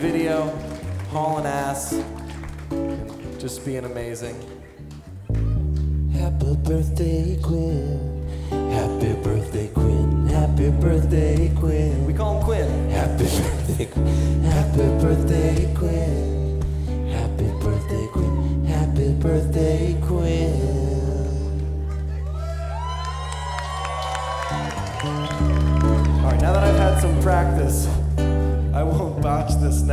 video, hauling ass, just being amazing. Happy birthday, Quinn. Happy birthday, Quinn. Happy birthday, Quinn. We call him Quinn. Happy birthday, Quinn. Happy birthday, Quinn. Happy birthday, Quinn. Happy birthday, Quinn. All right, now that I've had some practice, I won't botch this now.